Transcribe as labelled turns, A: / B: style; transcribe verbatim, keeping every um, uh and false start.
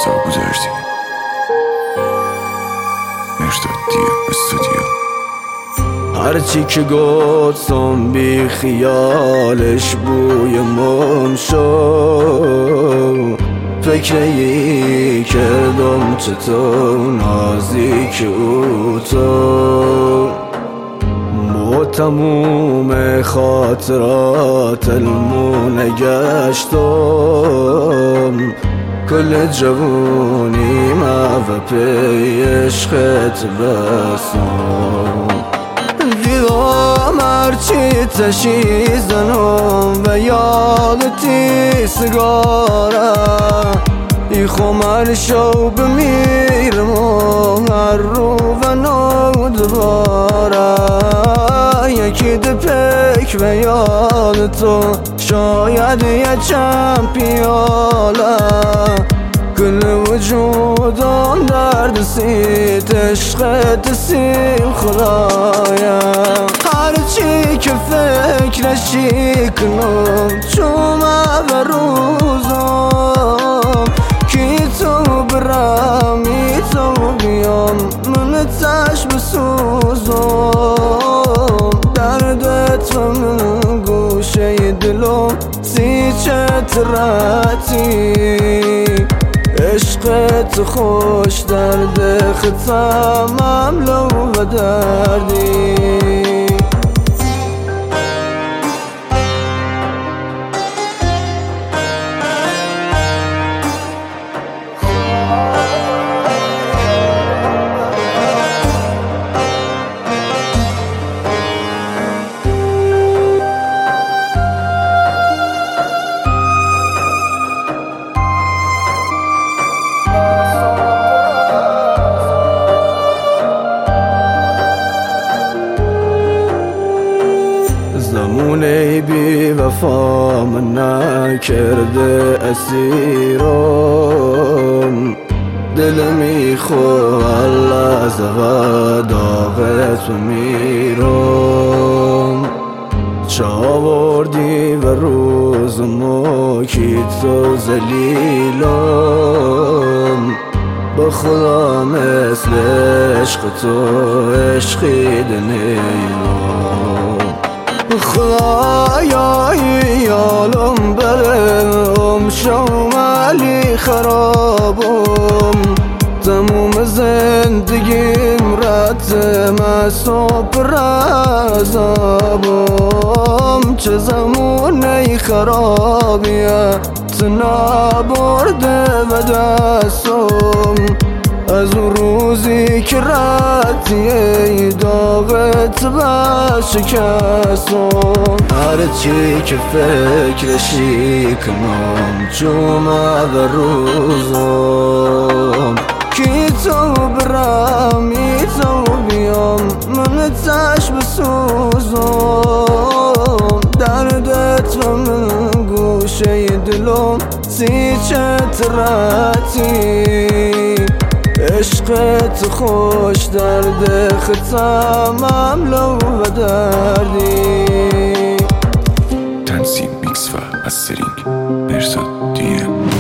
A: سال گذاشتی. مرداد دیم استودیو.
B: هرچی که گفتم بی خیالش بوی مم شد، فکری کردم چطور نازی که او تو با تموم خاطرات المونه گشتم، کل جوونی ما و پی عشقت بسم دیدم هرچی تشیزنم و یادتی سگاره ای خمر شو بمیرم هر رو و نو دوباره یکی دپک و یاد تو شاید یه چند پیاله کل وجودم درد سیت عشقت سیم خدایا هرچی که فکرشی کنم چومه و روزم کی تو برامی تو بیام من تش بسوزم دردت و من گوشه دلم سی چتراتی عشقت خوش درد ختمم لو و دردی زمونه بی وفا من نکرده اسیرم دل میخواه لحظه داغت میرم چاوردی و روز موکی تو زلیلم با خدا مثل عشق تو عشقی دنیلم خدایای یالم برم شمالی خرابم تموم زندگیم رتم صبر عذابم چه زمونه خرابیه تنا برده و دستم از اون روزی که رتیه داغت با شکستم هرچی که فکرشی کنم جمعه و روزم کی تو برامی تو بیام من تش بسوزم دردت و من گوشه دلم سی چتراتی عشقت خوش درد ختمم لو و دردی
A: تنظیم میکس و مسترینگ مرداد دیم.